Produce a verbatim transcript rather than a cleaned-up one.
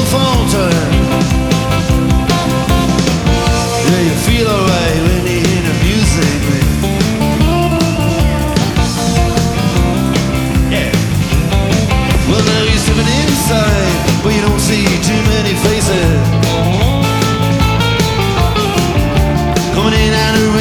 falter. Yeah, you feel alright when you hear the music, man. Yeah. Well, there is something inside, but you don't see too many faces. Coming in and